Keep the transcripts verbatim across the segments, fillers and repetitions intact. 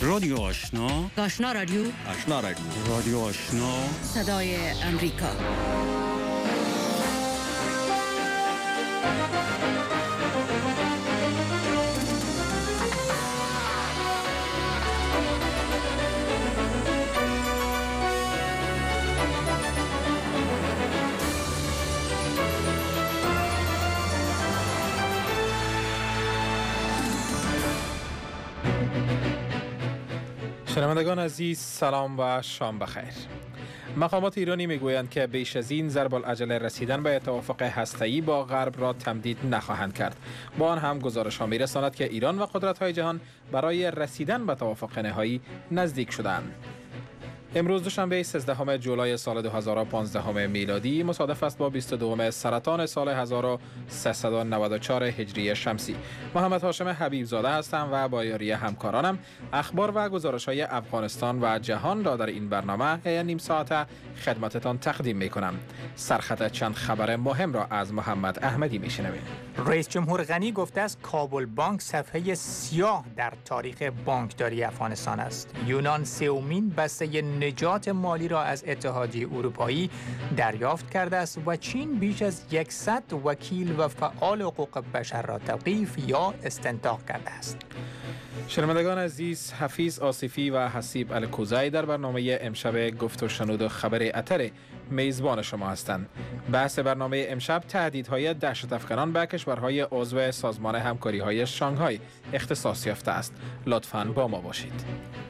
رادیو آشنا، آشنا رادیو، آشنا رادیو، رادیو آشنا، صدای امریکا. شنوندگان عزیز، سلام و شام بخیر. مقامات ایرانی میگویند که بیش از این ضرب العجله رسیدن به توافق هسته‌ای با غرب را تمدید نخواهند کرد. با آن هم گزارش ها میرساند که ایران و قدرت‌های جهان برای رسیدن به توافق نهایی نزدیک شدند. امروز دوشنبه سیزدهم جولای سال دو هزار و پانزده میلادی مصادف است با بیست و دوم سرطان سال هزار و سیصد و نود و چهار هجری شمسی. محمد هاشم حبیب زاده هستم و با یاری همکارانم اخبار و گزارش‌های افغانستان و جهان را در این برنامه نیم ساعته خدمتتان تقدیم می‌کنم. سرخط چند خبر مهم را از محمد احمدی می‌شنویم. رئیس جمهور غنی گفته است کابل بانک صفحه سیاه در تاریخ بانکداری افغانستان است. یونان سومین بسته نجات مالی را از اتحادیه اروپایی دریافت کرده است و چین بیش از صد وکیل و فعال حقوق بشر را توقیف یا استنطاق کرده است. شنوندگان عزیز، حفیظ آصفی و حسیب الکوزی در برنامه امشب گفت و شنود و خبر اتر میزبان شما هستند. بحث برنامه امشب تهدیدهای دهشت افکنان به کشورهای عضو سازمان همکاری‌های شانگهای اختصاص یافته است. لطفاً با ما باشید.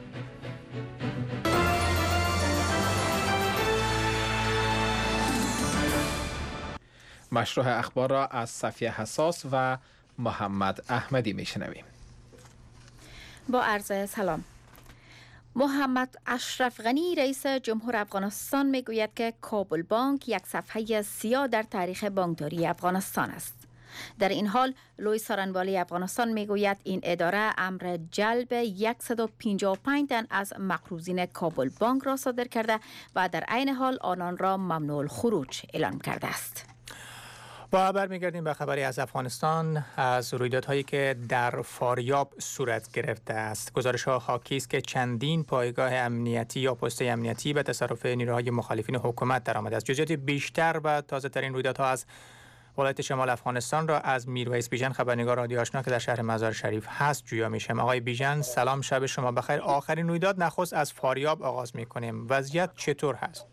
مشروع اخبار را از صفیه حساس و محمد احمدی میشنویم. با عرض سلام. محمد اشرف غنی رئیس جمهور افغانستان میگوید که کابل بانک یک صفحه سیاه در تاریخ بانکداری افغانستان است. در این حال لوی سارنوالی افغانستان میگوید این اداره امر جلب صد و پنجاه و پنج تن از مقروضین کابل بانک را صادر کرده و در عین حال آنان را ممنوع الخروج اعلام کرده است. با برمیگردیم به خبری از افغانستان از رویدادهایی که در فاریاب صورت گرفته است. گزارش‌ها حاکی است که چندین پایگاه امنیتی یا پست امنیتی به تصرف نیروهای مخالفین حکومت درآمده است. جزئیات بیشتر و تازه‌ترین رویدادها از ولایت شمال افغانستان را از میرویس بیژن خبرنگار رادیو آشنا که در شهر مزار شریف هست جویا میشم. آقای بیژن سلام، شب شما بخیر. آخرین رویداد نخست از فاریاب آغاز می‌کنیم. وضعیت چطور هست؟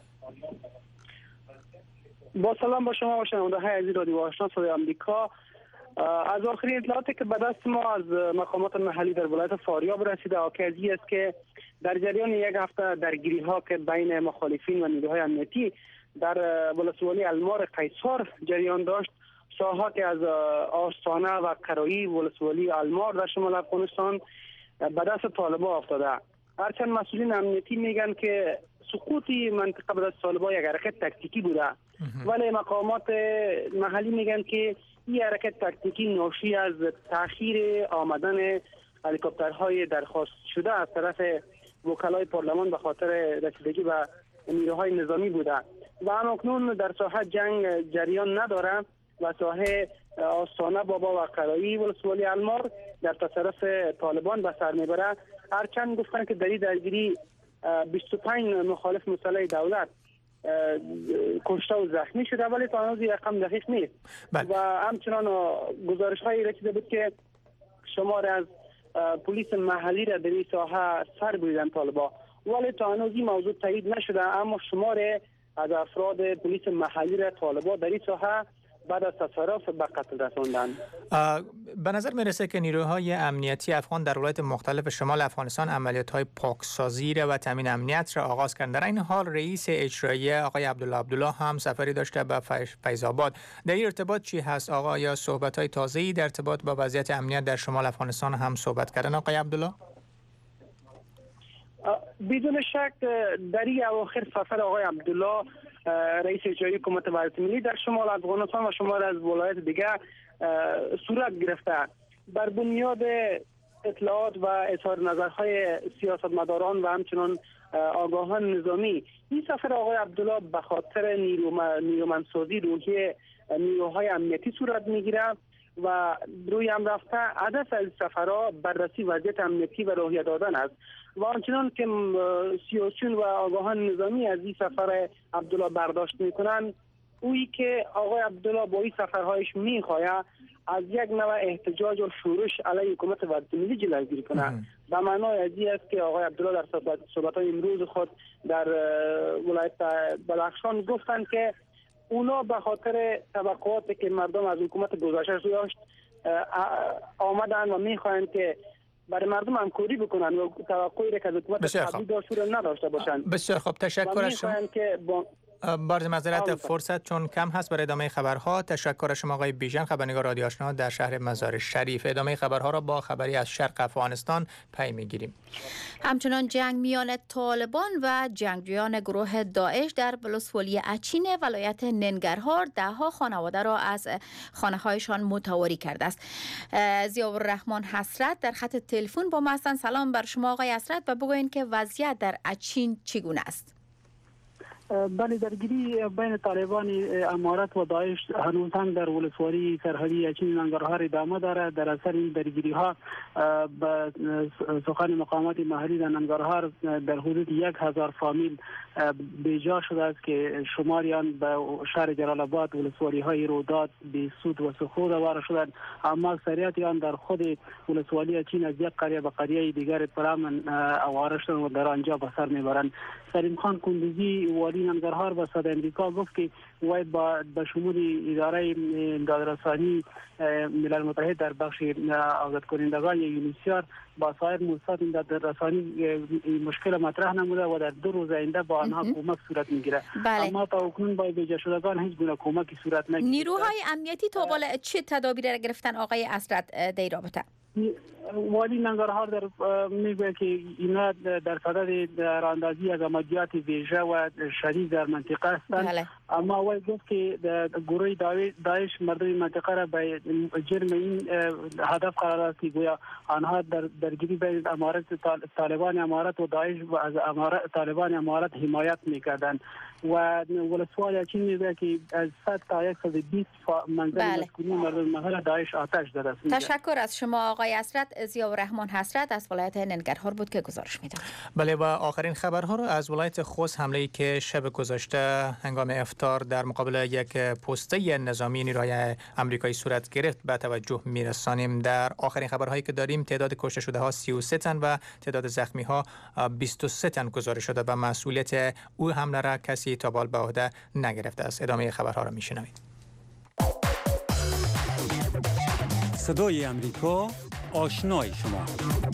با سلام با شما و شنونده‌های عزیز رادیو آشنا صدای آمریکا. از آخرین اطلاعاتی که به دست ما از مقامات محلی در ولایت فاریاب رسیده حاکی است که در جریان یک هفته درگیری‌ها که بین مخالفین و نیروهای امنیتی در ولسوالی المار قیصر جریان داشت، ساحات از آستانه و قرایی ولسوالی المار در شمال افغانستان به دست طالبان افتاده. هرچند مسئولین امنیتی میگن که سقوط منطقه به دست طالبان یک حرکت تاکتیکی بوده، ولی مقامات محلی میگن که این حرکت تاکتیکی ناشی از تأخیر آمدن هلیکوپترهای درخواست شده از طرف وکلای پارلمان به خاطر رسیدگی به نیروهای نظامی بوده و همکنون در ساحه جنگ جریان نداره و ساحه آستانه بابا و قرایی ولسوالی المار در تصرف طالبان به سر میبره. هرچند گفتن که در این درگیری بیست و پنج مخالف مسلح دولت کشته و زخمی شده، ولی تا هنوز رقم دقیق نیست. بله. و همچنان گزارش هایی رسیده بود که شمار از پلیس محلی را در این ساحه سر بریدن طالبان، ولی تا هنوز این موضوع تایید نشده، اما شمار از افراد پلیس محلی را طالبان در این ساحه بعد از تصرف به قتل رساندن. به نظر میرسه که نیروهای امنیتی افغان در ولایت مختلف شمال افغانستان عملیات‌های پاکسازی و تامین امنیت را آغاز کردند. در این حال رئیس اجرایی آقای عبدالله عبدالله هم سفری داشته به فیض آباد. در این ارتباط چی هست آقا؟ یا صحبت‌های تازه‌ای در ارتباط با وضعیت امنیت در شمال افغانستان هم صحبت کردن آقای عبدالله؟ بدون شک در این اواخر سفر آقای عبدالله رئیس اجرایی حکومت وحدت ملی در شمال افغانستان و شمال از ولایت دیگر صورت گرفته. بر بنیاد اطلاعات و اظهار نظرهای سیاستمداران و همچنان آگاهان نظامی، این سفر آقای عبدالله به خاطر نیرومندسازی روحی نیروهای امنیتی صورت میگیره و روی هم رفته هدف از سفرها بررسی وضعیت امنیتی و روحیه دادن است و آنچنان که سیاسیون و آگاهان نظامی از این سفر عبدالله برداشت میکنن اویی که آقای عبدالله با این سفرهایش میخواهد از یک نوع احتجاج و شورش علیه حکومت وحدت ملی جلوگیری کنه. به معنای از این است که آقای عبدالله در صحبت‌های امروز خود در ولایت بدخشان گفتند که اونا به خاطر توقعاتی که مردم از حکومت گذشته داشت آمدن و میخواهند که برای مردم همکاری بکنن و توقعی را که از حکومت قبلی داشت رو نداشته باشند. بسیار خوب، تشکر از شما. با... بارز معذرت فرصت چون کم هست برای ادامه خبرها. تشکر از شما آقای بیژن، خبرنگار رادیو آشنا در شهر مزار شریف. ادامه خبرها را با خبری از شرق افغانستان پی میگیریم. همچنان جنگ میان طالبان و جنگجویان گروه داعش در ولسوالی اچین ولایت ننگرهار ده ها خانواده را از خانه هایشان متواری کرده است. ضیاءالرحمن حسرت در خط تلفن با ما هستند. سلام بر شما آقای حسرت و بگوین که وضعیت در اچین چگونه است؟ بله، درگیری بین طالبان امارت و داعش هنوز هم در ولسوالی سرحدی اچین ننگرهار ادامه دارد. در اثر این درگیری ها به سخن مقامات محلی در ننگرهار در حدود یک هزار فامیل بیجا شده است که شماری آن به شهر جلال آباد، ولسوالی های روداد، بیسود و سخود آواره شدند، اما اکثریت آن در خود ولسوالی اچین از یک قریه به قریه دیگر پرامن آواره شدند و در آنجا به سر میبرند. سلیم خان کندوزی والی ننگرهار به صدای امریکا گفت که وی با به شمول اداره امدادرسانی ملل متحد در بخش آزاد کنندگان یونیسیار با سایر موسسات امدادرسانی مشکل مطرح نموده و در دو روز آینده با آنها کمک صورت میگیره. بله. اما تا اکنون با بیجا شدگان هیچ گونه کمکی صورت نگرفته. نیروهای امنیتی تا بالا چه تدابیری را گرفتن آقای اسرت در رابطه؟ والی ننگرهار در میگه که اینا در صدد راندازی از عملیات ویژه و شدید در منطقه هستند. بله. اما وی گفت که گروه داعش مردم منطقه را به جرم این هدف قرار داد که گویا آنها در درگیری بین امارت طالبان امارت و داعش و از امارت طالبان امارت حمایت میکردند و ولسوالی اچین میگه که از صد تا صد و بیست منزل مسکونی مردم محل داعش آتش زده است. تشکر از شما آقای حسرت. ضیاءالرحمن حسرت از ولایت ننگرهار بود که گزارش میداد. بله و آخرین خبرها رو از ولایت خوست، حمله‌ای که شب گذشته هنگام افطار در مقابل یک پسته نظامی نیروهای آمریکایی صورت گرفت به توجه میرسانیم. در آخرین خبرهایی که داریم تعداد کشته شده ها سی و سه تن و تعداد زخمی ها بیست و سه تن گزارش شده و مسئولیت او حمله را کسی تا به عهده نگرفته است. ادامه خبرها را میشنوید. صدای امریکا، آشنای شما.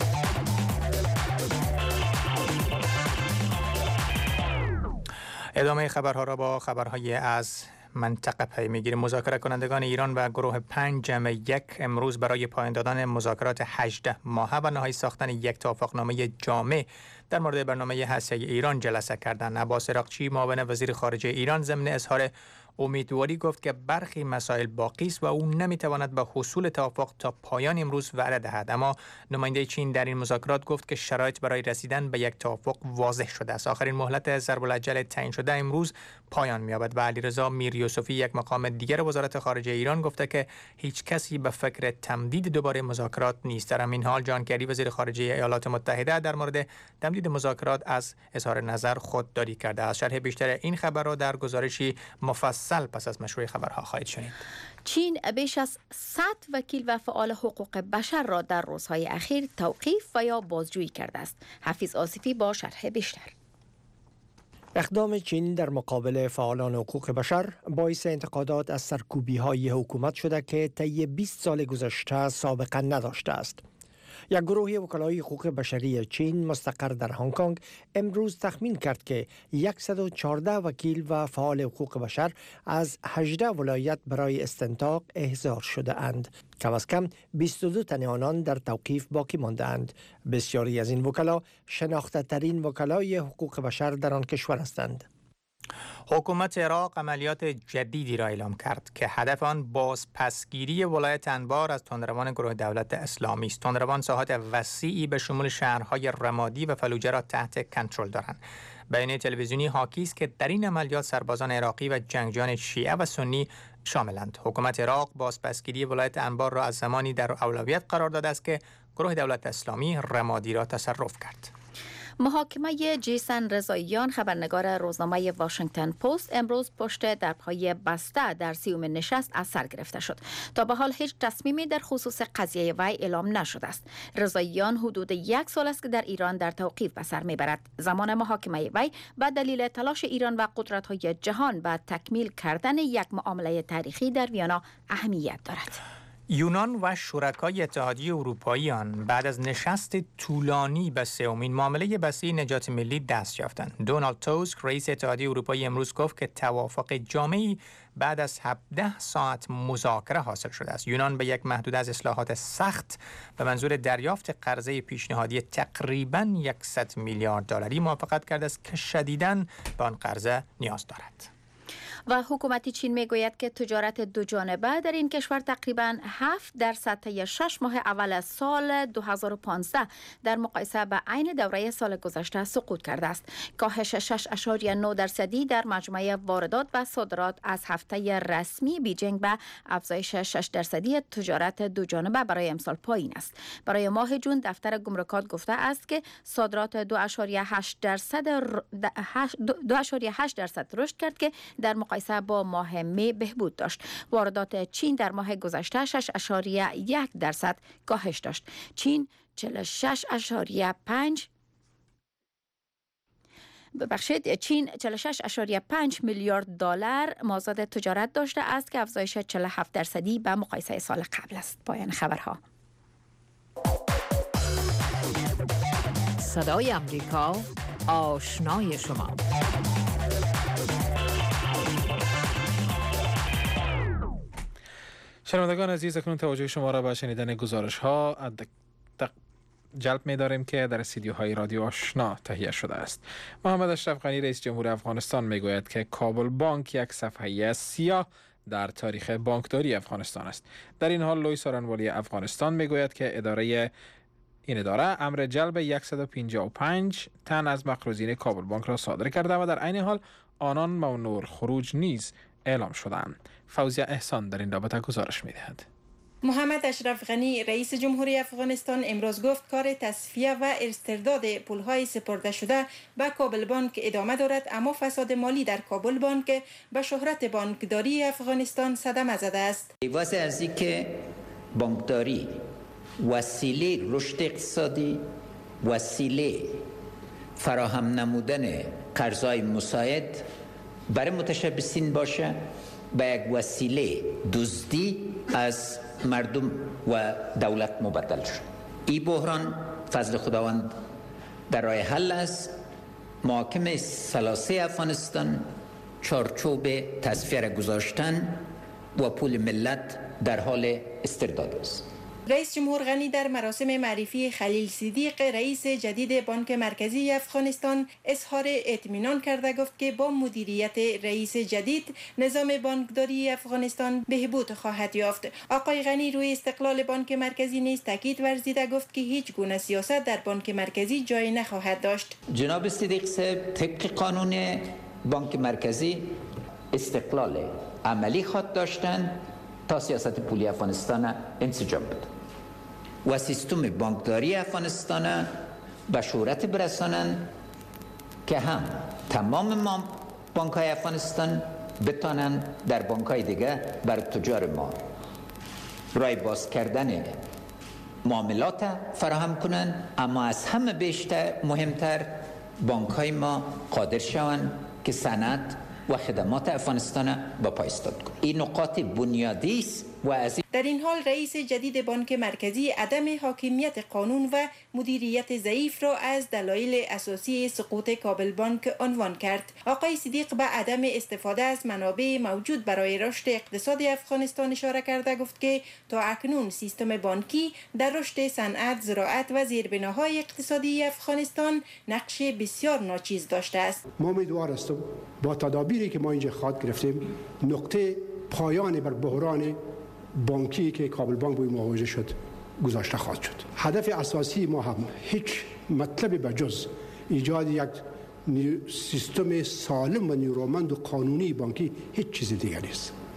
ادامه خبرها را با خبرهای از منطقه پی میگیریم. مذاکره کنندگان ایران و گروه پنج جمع یک امروز برای پایان دادن مذاکرات هجده ماهه و نهایی ساختن یک توافقنامه جامع در مورد برنامه هسته‌ای ایران جلسه کردند. عباس عراقچی معاون وزیر خارجه ایران ضمن اظهار امیدواری گفت که برخی مسائل باقی است و او نمیتواند به حصول توافق تا پایان امروز وعده دهد. اما نماینده چین در این مذاکرات گفت که شرایط برای رسیدن به یک توافق واضح شده است. آخرین مهلت ضرب الاجل تعیین شده امروز پایان می‌یابد و علیرضا میریوسفی، یک مقام دیگر وزارت خارجه ایران، گفته که هیچ کسی به فکر تمدید دوباره مذاکرات نیست. در همین حال جان کری، وزیر خارجه ایالات متحده، در مورد تمدید مذاکرات از اظهار نظر خودداری کرده است. شرح بیشتر این خبر را در گزارشی مفصل پس از مشروع خبرها خواهید شنید. چین بیش از صد وکیل و فعال حقوق بشر را در روزهای اخیر توقیف و یا بازجویی کرده است. حفیظ آصفی با شرح بیشتر. اقدام چین در مقابل فعالان حقوق بشر باعث انتقادات از سرکوبی‌های حکومت شده که طی بیست سال گذشته سابقه نداشته است. یک گروه وکلای حقوق بشری چین مستقر در هنگ کنگ امروز تخمین کرد که صد و چهارده وکیل و فعال حقوق بشر از هجده ولایت برای استنطاق احضار شده اند. کم از کم بیست و دو تن آنان در توقیف باقی مانده اند. بسیاری از این وکلا شناخته ترین وکلای حقوق بشر در آن کشور هستند. حکومت عراق عملیات جدیدی را اعلام کرد که هدف آن بازپسگیری ولایت انبار از تندروان گروه دولت اسلامی است. تندروان ساحات وسیعی به شمول شهرهای رمادی و فلوجه را تحت کنترل دارند. بیانیه تلویزیونی حاکی است که در این عملیات سربازان عراقی و جنگجویان شیعه و سنی شاملند. حکومت عراق بازپسگیری ولایت انبار را از زمانی در اولویت قرار داده است که گروه دولت اسلامی رمادی را تصرف کرد. محاکمه جیسن رضاییان، خبرنگار روزنامه واشنگتن پست، امروز پشت درهای بسته در سیومین نشست از سر گرفته شد. تا به حال هیچ تصمیمی در خصوص قضیه وی اعلام نشده است. رضاییان حدود یک سال است که در ایران در توقیف به سر میبرد. زمان محاکمه وی به دلیل تلاش ایران و قدرت‌های جهان به تکمیل کردن یک معامله تاریخی در ویانا اهمیت دارد. یونان و شرکای اتحادیه اروپایی آن بعد از نشست طولانی به سومین معامله بسته نجات ملی دست یافتند. دونالد توسک رئیس اتحادیه اروپایی امروز گفت که توافق جامعی بعد از هفده ساعت مذاکره حاصل شده است. یونان به یک محدوده از اصلاحات سخت به منظور دریافت قرضه پیشنهادی تقریباً صد میلیارد دلاری موافقت کرده است که شدیداً به آن قرضه نیاز دارد. و حکومت چین میگوید که تجارت دو جانبه در این کشور تقریباً هفت درصد طی شش ماه اول سال دو هزار و پانزده در مقایسه با عین دوره سال گذشته سقوط کرده است. کاهش شش اشاریه نه درصدی در مجموعه واردات و صادرات از هفته رسمی بیجینگ به افزایش شش درصدی تجارت دو جانبه برای امسال پایین است. برای ماه جون دفتر گمرکات گفته است که صادرات دو اشاریه هشت درصد دو اشاریه هشت درصد رشد کرد که در مقایسه با ماه می بهبود داشت. واردات چین در ماه گذشته شش اشاریه یک درصد کاهش داشت. چین چهل و شش اشاریه پنج ببخشید چین چهل و شش اشاریه پنج میلیارد دلار مازاد تجارت داشته است که افزایش چهل و هفت درصدی به مقایسه سال قبل است. پایان خبرها. صدای امریکا، آشنای شما. شنوندگان عزیز، اکنون توجه شما را به شنیدن گزارش ها جلب می داریم که در استودیوهای رادیو آشنا تهیه شده است. محمد اشرف غنی رئیس جمهور افغانستان می گوید که کابل بانک یک صفحه سیاه در تاریخ بانکداری افغانستان است. در این حال لوی سارنوالی افغانستان می گوید که اداره این اداره امر جلب صد و پنجاه و پنج تن از مقروضین کابل بانک را صادر کرده و در عین حال آنان ممنوع الخروج نیز اعلام شدند. فوزیه احسان در این رابطه گزارش می‌دهد. محمد اشرف غنی رئیس جمهوری افغانستان امروز گفت کار تصفیه و استرداد پول‌های سپرده شده به کابل بانک ادامه دارد، اما فساد مالی در کابل بانک به شهرت بانکداری افغانستان صدمه زده است. واسه از اینکه بانکداری وسیله رشد اقتصادی، وسیله فراهم نمودن قرضای مساعد برای متشبثین باشه، به یک وسیله دزدی از مردم و دولت مبدل شد. این بحران فضل خداوند در راه حل است. محاکم ثلاثه افغانستان چارچوب تصفیه را گذاشتن و پول ملت در حال استرداد است. رئیس جمهور غنی در مراسم معرفی خلیل صدیق رئیس جدید بانک مرکزی افغانستان اظهار اطمینان کرده گفت که با مدیریت رئیس جدید نظام بانکداری افغانستان بهبود خواهد یافت. آقای غنی روی استقلال بانک مرکزی نیز تاکید ورزیده گفت که هیچ گونه سیاست در بانک مرکزی جای نخواهد داشت. جناب صدیق صاحب طبق قانون بانک مرکزی استقلال عملی خواهد داشتند تا سیاست پولی افغانستان انسجام بده و سیستم بانکداری افغانستان به شهرت برسانند که هم تمام ما بانک‌های افغانستان بتانند در بانک‌های دیگه بر تجار ما راه باز کردن معاملات فراهم کنند، اما از همه بیشتر مهمتر بانک‌های ما قادر شوند که صنعت و خدمات افغانستان با پای ایستاد کنند. این نقاط بنیادی است و از در این حال رئیس جدید بانک مرکزی عدم حاکمیت قانون و مدیریت ضعیف را از دلایل اساسی سقوط کابل بانک عنوان کرد. آقای صدیق به عدم استفاده از منابع موجود برای رشد اقتصاد افغانستان اشاره کرده گفت که تا اکنون سیستم بانکی در رشد صنعت، زراعت و زیربناهای اقتصادی افغانستان نقش بسیار ناچیز داشته است. ما امیدوار هستم با تدابیری که ما اینجا خواهد گرفتیم نقطه پایان بر بحران بانکی که کابل بانک باید مواجه شد گذاشته خواهد شد. هدف اساسی ما هم هیچ مطلب به جز ایجاد یک سیستم سالم و نیرومند و قانونی بانکی هیچ چیز دیگر نیست.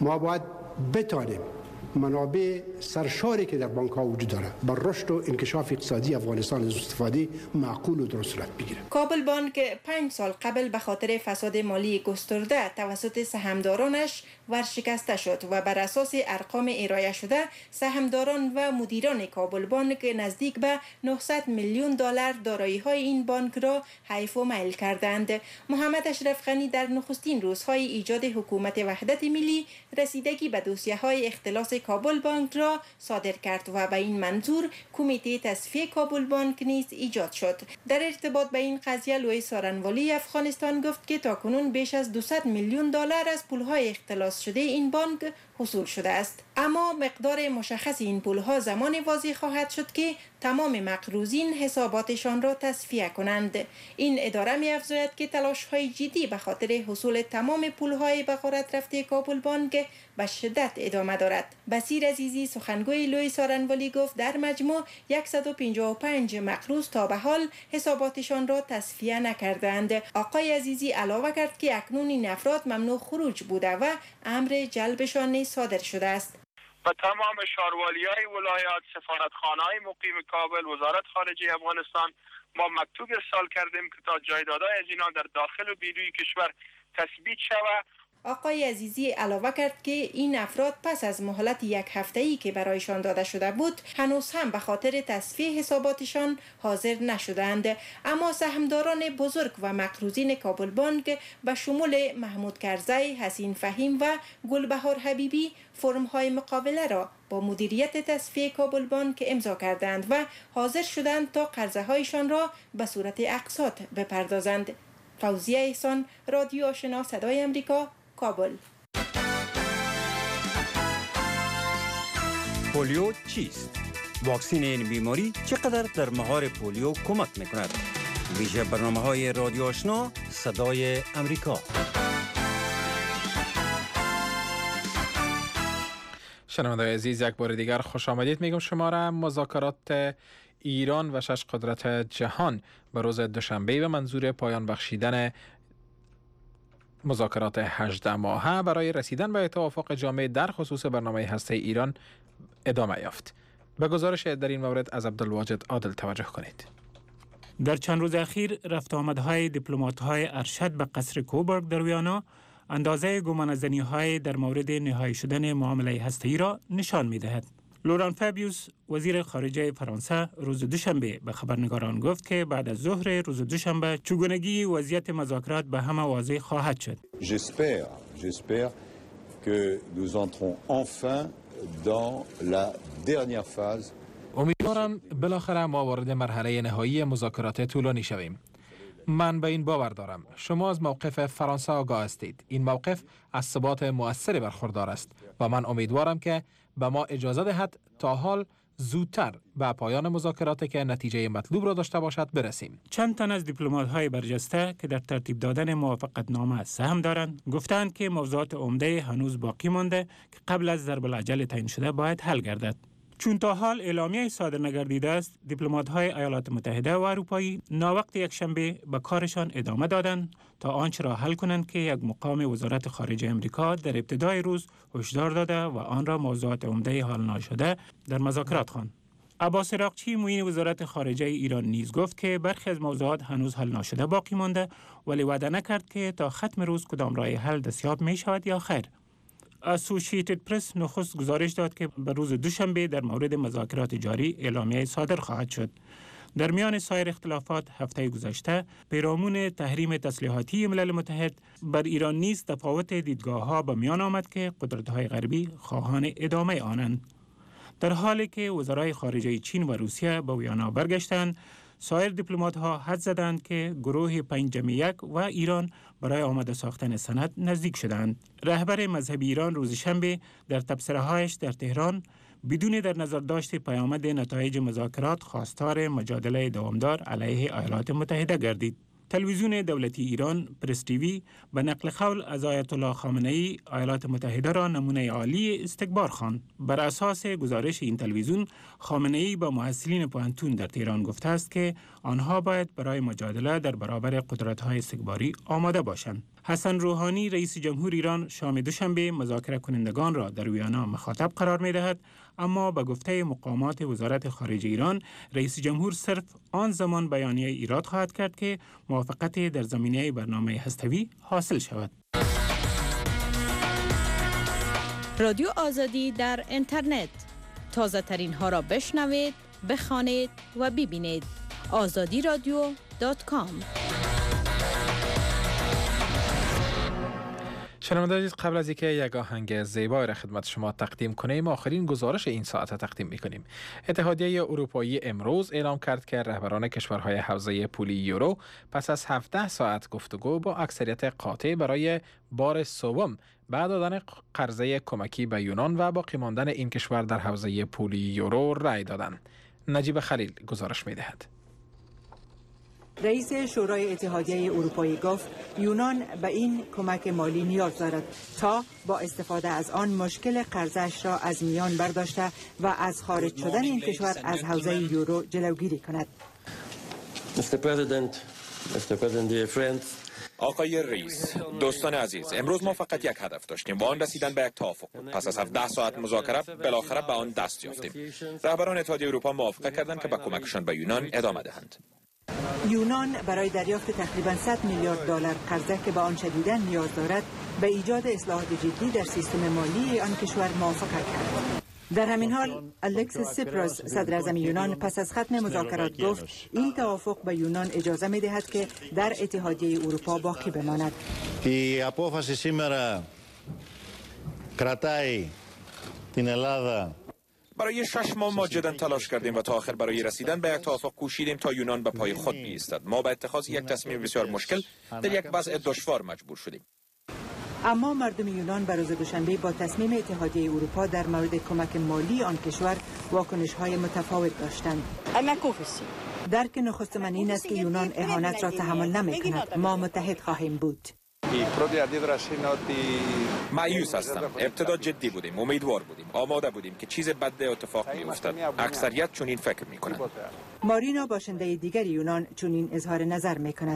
ما باید بتانیم منابع سرشاری که در بانک ها وجود داره بر رشد و انکشاف اقتصادی افغانستان از استفاده معقول و درست صورت بگیره. کابل بانک پنج سال قبل به خاطر فساد مالی گسترده توسط سهامدارانش ورشکسته شد و بر اساس ارقام ارائه شده سهامداران و مدیران کابل بانک نزدیک به نهصد میلیون دلار دارایی های این بانک را حیف و میل کردند. محمد اشرف غنی در نخستین روزهای ایجاد حکومت وحدت ملی رسیدگی به دوسیه های اختلاس کابل بانک را صادر کرد و به این منظور کمیته تصفیه کابل بانک نیز ایجاد شد. در ارتباط به این قضیه لوی سارنوالی افغانستان گفت که تاکنون بیش از دویست میلیون دلار از پولهای اختلاس شده این بانک حصول شده است، اما مقدار مشخص این پولها زمان واضح خواهد شد که تمام مقروضین حساباتشان را تصفیه کنند. این اداره می افزاید که تلاش‌های جدی به خاطر حصول تمام پولهای به غارت رفته کابل بانک به شدت ادامه دارد. بصیر عزیزی سخنگوی لوی سارنوالی گفت در مجموع صد و پنجاه و پنج مقروض تا به حال حساباتشان را تصفیه نکردند. آقای عزیزی علاوه کرد که اکنون این افراد ممنوع خروج بوده و امر جلبشان نیز صادر شده است. و تمام شاروالیای ولایات، سفارتخانه‌های مقیم کابل، وزارت خارجه افغانستان ما مکتوب ارسال کردیم که تا جایدادهای از اینا در داخل و بیرون کشور تثبیت شود. آقای عزیزی علاوه کرد که این افراد پس از مهلت یک هفته‌ای که برایشان داده شده بود هنوز هم به خاطر تصفیه حساباتشان حاضر نشدند، اما سهامداران بزرگ و مقروضین کابل بانک به شمول محمود کرزی، حسین فهیم و گلبهار حبیبی فرم‌های مقابله را با مدیریت تصفیه کابل بانک امضا کردند و حاضر شدند تا قرضه‌هایشان را به صورت اقساط بپردازند. فوزیه احسان، رادیو آشنا، صدای امریکا، کابل. پولیو چیست؟ واکسین این بیماری چقدر در مهار پولیو کمک میکند؟ ویژه برنامه های رادیو آشنا، صدای امریکا. شنوندگان عزیز، یک بار دیگر خوش آمدید میگم شما را. مذاکرات ایران و شش قدرت جهان به روز دوشنبه به منظور پایان بخشیدن مذاکرات هجده ماهه برای رسیدن به توافق جامع در خصوص برنامه هسته ایران ادامه یافت. به گزارش در این مورد از عبدالواجد عادل توجه کنید. در چند روز اخیر رفت آمدهای دیپلمات‌های ارشد به قصر کوبرگ در ویانا اندازه گمانه‌زنی‌های در مورد نهایی شدن معامله هسته‌ای را نشان می‌دهد. لوران فابیوس وزیر خارجه فرانسه روز دوشنبه به خبرنگاران گفت که بعد از ظهر روز دوشنبه چگونگی وضعیت مذاکرات به همه واضح خواهد شد. J'espère, j'espère que nous entrons enfin dans la dernière phase. امیدوارم بالاخره ما وارد مرحله نهایی مذاکرات طولانی شویم. من به این باور دارم. شما از موقف فرانسه آگاه هستید. این موقف از ثبات مؤثری برخوردار است و من امیدوارم که به ما اجازه دهد تا حال زودتر به پایان مذاکرات که نتیجه مطلوب را داشته باشد برسیم. چند تن از دیپلمات‌های برجسته که در ترتیب دادن موافقتنامه سهم دارند گفتند که موضوعات عمده هنوز باقی مانده که قبل از ضرب العجل تعیین شده باید حل گردد. چون تا حال اعلامیه صادر نگردیده است، دیپلمات‌های ایالات متحده و اروپایی ناوقت یکشنبه به کارشان ادامه دادند تا آنچه را حل کنند که یک مقام وزارت خارجه امریکا در ابتدای روز هشدار داده و آن را موضوعات عمده حل نشده در مذاکرات خواند. عباس عراقچی معین وزارت خارجه ایران نیز گفت که برخی از موضوعات هنوز حل نشده باقی مانده، ولی وعده نکرد که تا ختم روز کدام راه حل دستیاب می شود یا خیر. اسوسییتد پرس نخست گزارش داد که به روز دوشنبه در مورد مذاکرات جاری اعلامیه صادر خواهد شد. در میان سایر اختلافات هفته گذشته پیرامون تحریم تسلیحاتی ملل متحد بر ایران نیز تفاوت دیدگاه‌ها به میان آمد که قدرت‌های غربی خواهان ادامه آنند. در حالی که وزرای خارجه چین و روسیه به ویانا برگشتند، سایر دیپلمات‌ها حد زدند که گروه پنجم یک و ایران برای آماده ساختن سند نزدیک شدند. رهبر مذهبی ایران روز شنبه در تبصره‌هایش در تهران بدون در نظر داشت پیامد نتایج مذاکرات خواستار مجادله دوامدار علیه ایالات متحده گردید. تلویزیون دولتی ایران پرس تیوی به نقل قول از آیت الله خامنه‌ای ایالات متحده را نمونه عالی استکبار خواند. بر اساس گزارش این تلویزیون، خامنه‌ای با محصلین پوهنتون در تهران گفته است که آنها باید برای مجادله در برابر قدرت‌های استکباری آماده باشند. حسن روحانی رئیس جمهور ایران شام دوشنبه مذاکره کنندگان را در ویانا مخاطب قرار می‌دهد، اما به گفته مقامات وزارت خارجه ایران، رئیس جمهور صرف آن زمان بیانیه ایراد خواهد کرد که موافقت در زمینه برنامه هسته‌ای حاصل شود. رادیو آزادی در اینترنت، تازه ترین ها را بشنوید، بخوانید و ببینید. آزادی رادیو دات کام. شنوندگان عزیز، قبل از اینکه یک آهنگ زیبا را خدمت شما تقدیم کنیم، آخرین گزارش این ساعت تقدیم می‌کنیم. اتحادیه اروپایی امروز اعلام کرد که رهبران کشورهای حوزه پولی یورو پس از هفده ساعت گفتگو با اکثریت قاطع برای بار سوم بعد دادن قرضه کمکی به یونان و باقی ماندن این کشور در حوزه پولی یورو رأی دادند. نجیب خلیل گزارش می‌دهد. رئیس شورای اتحادیه اروپایی گفت یونان به این کمک مالی نیاز دارد تا با استفاده از آن مشکل قرضش را از میان برداشته و از خارج شدن این کشور از حوزه یورو جلوگیری کند. mister President, mister President, dear friends. آقای رئیس، دوستان عزیز، امروز ما فقط یک هدف داشتیم و آن رسیدن به یک توافق. پس از هفده ساعت مذاکره بالاخره به آن دست یافتیم. رهبران اتحادیه اروپا موافقه کردند که به کمکشان به یونان ادامه دهند. یونان برای دریافت تقریباً صد میلیارد دلار قرضه که به آن شدیداً نیاز دارد، به ایجاد اصلاحات جدی در سیستم مالی آن کشور موافقه کرد. در همین حال الکسیس سیپراس صدر اعظم یونان پس از ختم مذاکرات گفت این توافق به یونان اجازه می‌دهد که در اتحادیه اروپا باقی بماند. Η απόφαση σήμερα κρατάει την Ελλάδα. برای شش ماه ما جداً تلاش کردیم و تا آخر برای رسیدن به یک توافق کوشیدیم تا یونان به پای خود بایستد. ما به اتخاذ یک تصمیم بسیار مشکل در یک وضع دشوار مجبور شدیم. اما مردم یونان به روز دوشنبه با تصمیم اتحادیه اروپا در مورد کمک مالی آن کشور واکنش‌های متفاوت داشتند. درک نخستین این است که یونان اهانت را تحمل نمی‌کند. ما متحد خواهیم بود. مایوس هستم. ابتدا جدی بودیم، امیدوار بودیم، آماده بودیم که چیز بد اتفاق می‌افتد. اکثریت چنین فکر می‌کنند. مارینا باشنده دیگر یونان چنین اظهار نظر می‌کند.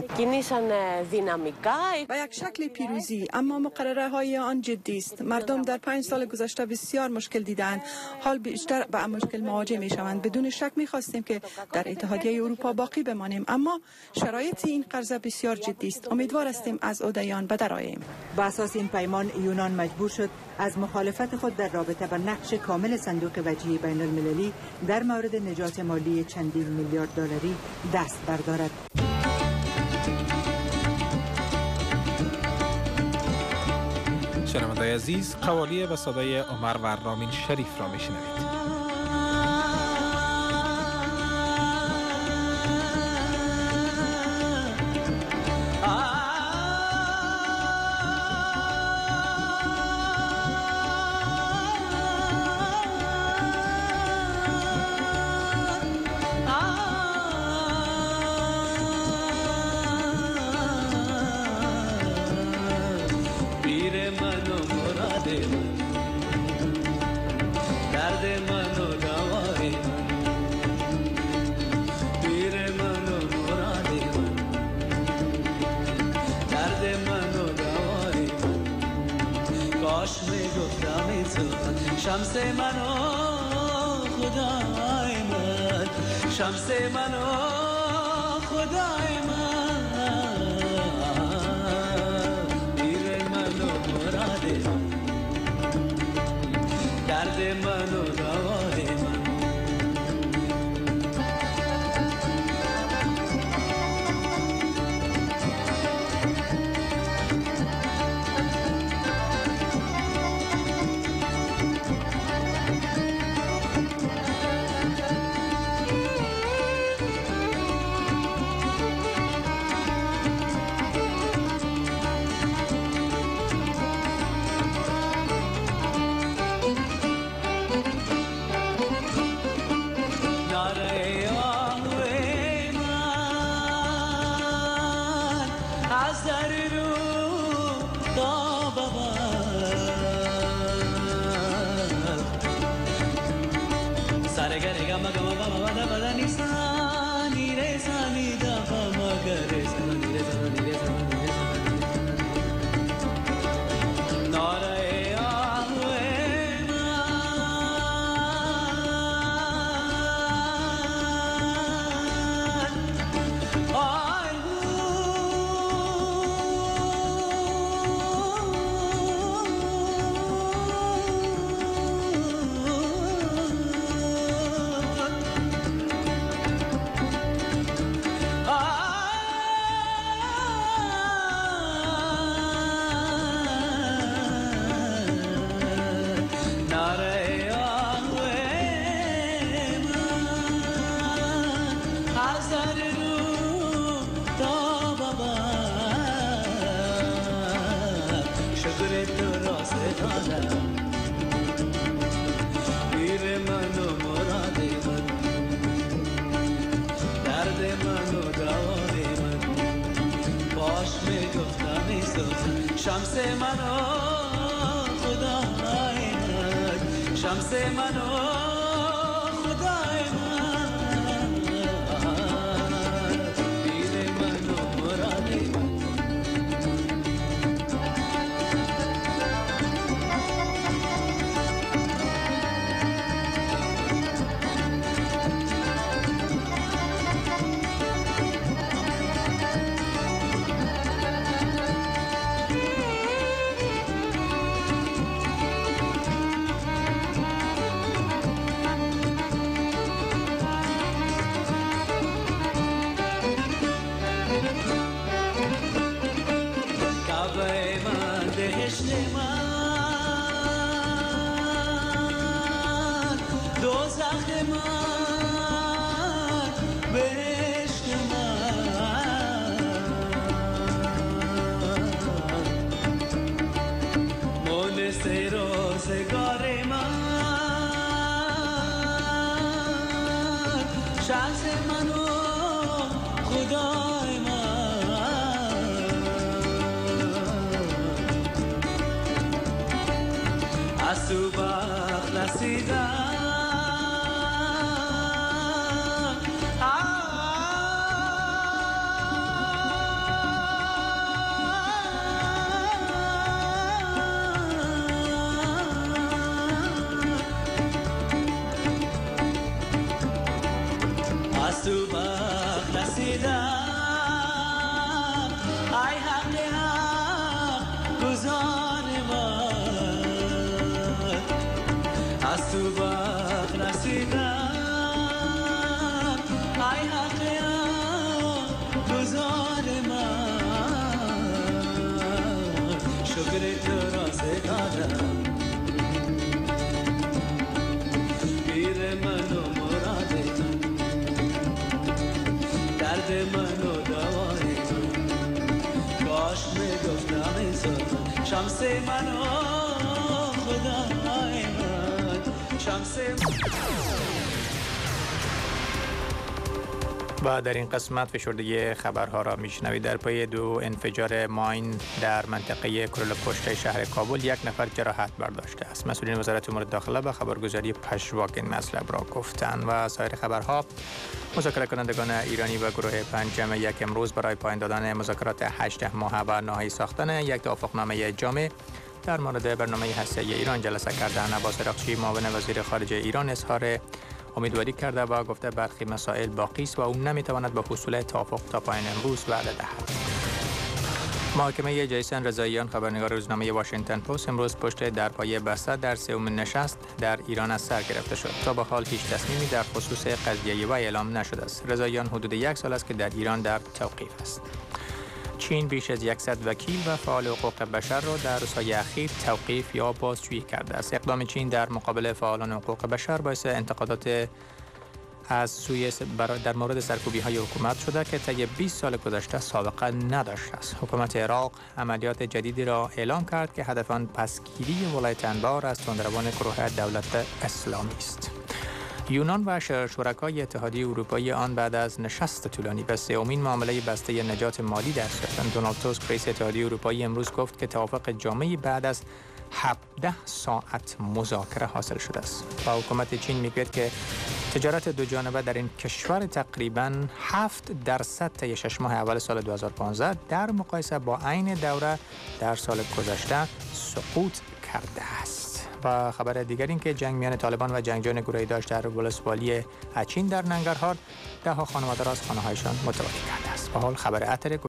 با یک شکل پیروزی، اما مقرره های آن جدی است. مردم در پنج سال گذشته بسیار مشکل دیدند، حال بیشتر با مشکل مواجه می‌شوند. بدون شک می‌خواستیم که در اتحادیه اروپا باقی بمانیم، اما شرایط این قرضه بسیار جدی است. امیدوار هستیم از عهده آن بدرآییم. با اساس این پیمان یونان مجبور شد از مخالفت خود در رابطه با نقش کامل صندوق وجهی بین المللی در مورد نجات مالی چندین میلیارد دلاری دست بردارد. شنوندگان عزیز، قوالی به صدای عمر و رامین شریف را میشنوید. شمس منو خدای من، شمس منو خدای من، پیر منو مراد من، درد منو دوای من. سر رو تا ببر سر گره گم گم بابا بدا بدا نیسان نیره سانی دفا مگره سان نیره سان نیره سان نیره سان ناره آهوه من آی شمس منو خدای من شمس منو خدای من پیر منو مراد من شمس منو خدای من شمس و در این قسمت فشردگی خبرها را میشنوید. در پی دو انفجار ماین در منطقه کرل پشت شهر کابل یک نفر جراحت برداشته است. مسئولین وزارت امور داخله به خبرگزاری پژواک این مطلب را گفتند. و سایر خبرها: مذاکره کنندگان ایرانی و گروه پنجم یک امروز برای پایان دادن مذاکرات هشت ماهه و نهایی ساختن یک توافقنامه جامع در مورد برنامه هسته‌ای ایران جلسه کردند. عباس رقچی معاون وزیر خارجه ایران اظهار امیدواری کرده و گفته برخی مسائل باقی است و او نمیتواند به حصول توافق تا پایان امروز وعده دهد. محاکمه جیسن رضاییان خبرنگار روزنامه واشنگتن پست امروز پشت درپایه بسته در سومین نشست در ایران از سر گرفته شد. تا به حال هیچ تصمیمی در خصوص قضیه وی اعلام نشده است. رضاییان حدود یک سال است که در ایران در توقیف است. چین بیش از صد وکیل و فعال حقوق بشر را در روزهای اخیر توقیف یا بازجویی کرده است. اقدام چین در مقابل فعالان حقوق بشر باعث انتقادات از سوی در مورد سرکوبی‌های حکومت شده که طی بیست سال گذشته سابقه نداشته است. حکومت عراق عملیات جدیدی را اعلام کرد که هدف آن پسگیری ولایت انبار از تندروان گروه دولت اسلامی است. یونان و شرکای اتحادیه اروپایی آن بعد از نشست طولانی به سومین معامله بسته نجات مالی دست یافتند. دونالد توسک رئیس اتحادیه اروپایی امروز گفت که توافق جامعی بعد از هفده ساعت مذاکره حاصل شده است. و حکومت چین میگوید که تجارت دو جانبه در این کشور تقریباً هفت درصد طی شش ماه اول سال دو هزار و پانزده در مقایسه با عین دوره در سال گذشته سقوط کرده است. و خبر دیگر این که جنگ میان طالبان و جنگجویان گروهی داعش در ولسوالی اچین در ننگرهار ده ها خانواده را از خانه‌هایشان متوجه کرده است. به حال خبر اتر